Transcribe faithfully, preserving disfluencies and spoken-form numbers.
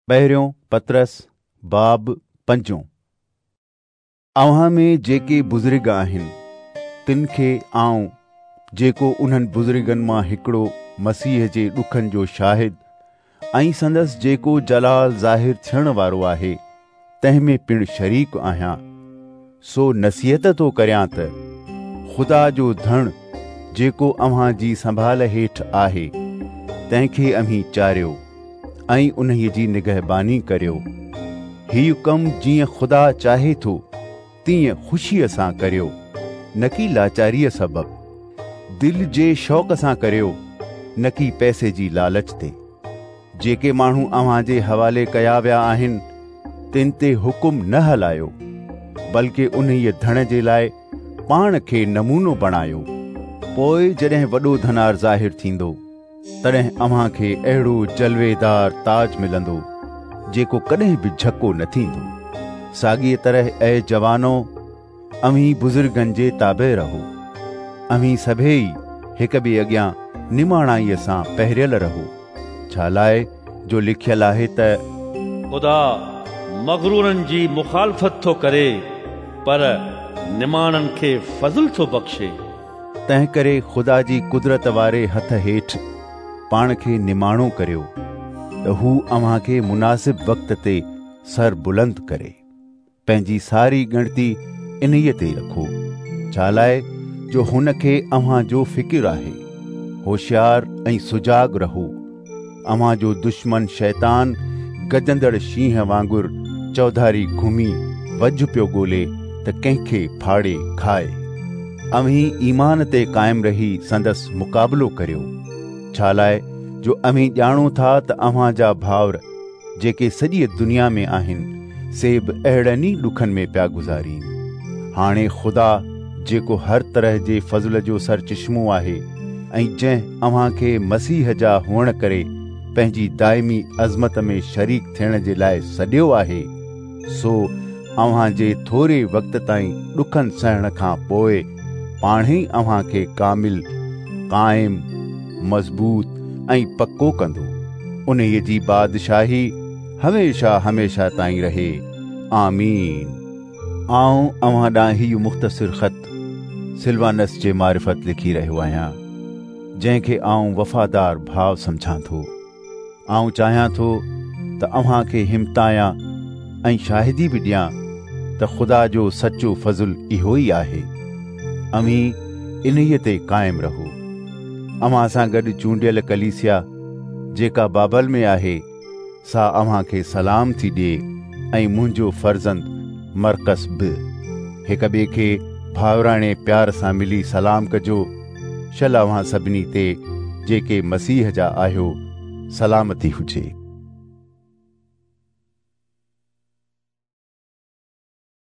पहिरियों पतरस बाब पंजो। अव्हां में जेके बुज़ुर्ग आहिनि तिन खे आऊं जेको उन्हनि बुज़ुर्गनि मां हिकिड़ो मसीह जे ॾुखनि जो शाहिद ऐं संदसि जेको जलाल ज़ाहिर थियण वारो आहे तंहिं में पिणु शरीक आहियां, सो नसीहत थो करियां त ख़ुदा जो धण जेको अव्हां जी संभाल हेठि आहे तंहिंखे अम्हीं चारियो ऐं उन्हीअ जी निगहबानी करियो। हीउ कमु जीअं ख़ुदा चाहे थो तीअं ख़ुशीअ सां करियो, न कि लाचारीअ सबबि। दिलि जे शौक़ सां करियो, न कि पैसे जी लालच ते। जेके माण्हू अव्हां जे हवाले कया विया आहिनि तिन ते हुकुम न हलायो, बल्कि उन्हीअ धण जे लाइ पाण खे नमूनो बणायो। पोइ जॾहिं वॾो धनार ज़ाहिर थींदो तॾहिं अव्हां खे अहिड़ो जलवेदार ताज मिलंदो जेको कॾहिं बि झको न थींदो। साॻीअ तरह ऐं जवानो अव्हीं बुज़ुर्गनि जे ताबे रहो। अव्हीं सभेई हिक ॿिए अॻियां निमाणाईअ सां पहिरियल रहो। छा लाइ जो लिखियल आहे त ख़ुदा मग़रूरनि जी मुखालफ़त थो करे पर निमाणनि खे फज़ल थो बख़्शे। तंहिं करे ख़ुदा जी कुदरत वारे हथ हेठि पाण खे निमाणो करियो त हू अव्हां खे मुनासिब वक़्त ते सर बुलंद करे। पंहिंजी सारी ॻणती इन्हीअ ते रखो। छा लाइ जो हुन खे अव्हां जो फ़िकिर आहे। होशियार ऐं सुजाग रहो। अव्हां जो दुश्मन शैतान गजंदड़ शींहं वांगुरु चौधारी घुमी वझ पियो ॻोल्हे त कंहिंखे फाड़े खाए। अव्हीं ईमान ते क़ाइम रही संदसि मुक़ाबिलो करियो। छा लाइ जो अव्हीं ॼाणूं था त अव्हां जा भाउर जेके सॼी दुनिया में आहिनि से बि अहिड़नि ई ॾुखनि में पिया गुज़ारीनि। हाणे ख़ुदा जेको हर तरह जे फज़ल जो सरचश्मो आहे ऐं जंहिं अव्हां खे मसीह जा हुअण करे पंहिंजी दाइमी अज़मत में शरीक थियण जे लाइ सॾियो आहे, सो अव्हां जे थोरे वक़्त ताईं ॾुखनि सहण खां पोइ पाण ई अव्हां खे कामिल, क़ाइम, मज़बूत ऐं पक्को कंदो। उन्हीअ जी बादशाही हमेशा हमेशा ताईं रहे। आमीन। आऊं अव्हां ॾांहुं हीउ मुख़्तसिर ख़त सिलवानस जे मारिफत लिखी रहियो आहियां, जंहिंखे आऊं वफ़ादार भाउ सम्झां थो। आऊं चाहियां थो त अव्हां खे हिमतायां ऐं शाहिदी बि ॾियां त ख़ुदा जो सचो फज़ुल इहो ई आहे। अव्हीं इन्हीअ ते क़ाइम रहो। अव्हां सां गॾु चूंडियल कलीसिया जेका बाबल में आहे सा अव्हां खे सलाम थी ॾिए ऐं मुंहिंजो फर्ज़ंद मरकस बि। हिक ॿिए खे भाउराणे प्यार सां मिली सलाम कजो। शल अव्हां सभिनी ते जेके मसीह जा आहियो सलामती हुजे।